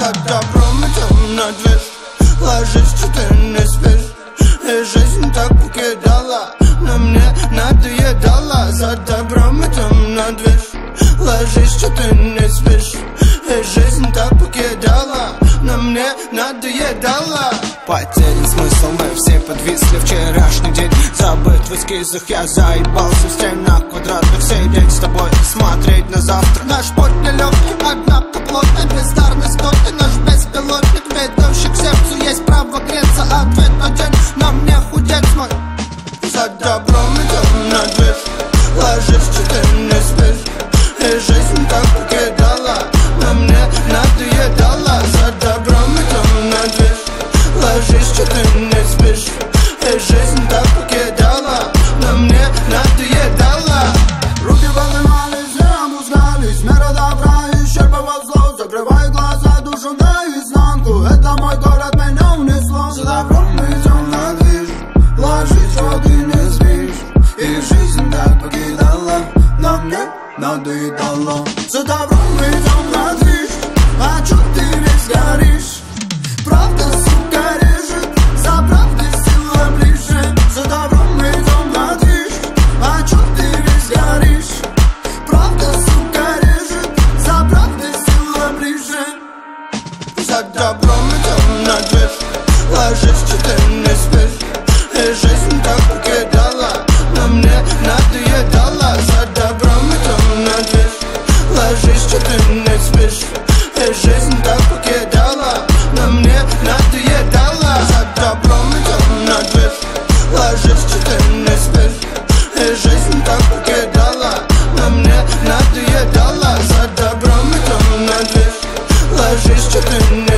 За добром идем на движ, ложись, что ты не спишь. И жизнь так покидала, но мне надоедала. За добром идем на движ, ложись, что ты не спишь. И жизнь так покидала, но мне надоедала. Потерян смысл, мы все подвисли. Вчерашний день забыт в эскизах. Я заебался в стенах квадратных сидеть с тобой и смотреть на завтра. Наш путь нелегкий, однако плотный, бездарный скотный наш беспилотник, ведущий к сердцу. Есть право греться, ответ один, но мне худеть мой. За добром идем на движ, ложись, что ты не спишь. И жизнь так покидала, но мне надоедала. За добром идем на движ, ложись, что ты не спишь. И жизнь так покидала, но мне надоедала. Руки поднимались, не опускались, мера добра исчерпывал зло. Закрываю глаза, душу наизнанку, это мой город, меня унесло. За добром мы идем на движ, ложись, что ты не спишь. И жизнь так покидала, но мне надоедало. За добром мы идем на движ, а чё ты весь горишь? Правда, сука, режет, за правдой сила ближе. За добром мы идем на движ, а чё ты весь горишь? Правда, сука, режет, за правдой сила ближе. За добром идем на движ, ложись, что ты не спишь. И жизнь так покидала, но мне надоедала. За добром идем на движ, ложись, что ты не спишь. И жизнь так покидала, но мне надоедала. За добром идем на движ, ложись, что ты не спишь. И жизнь так покидала, но мне надоедала. За добром идем на движ, ложись, что ты не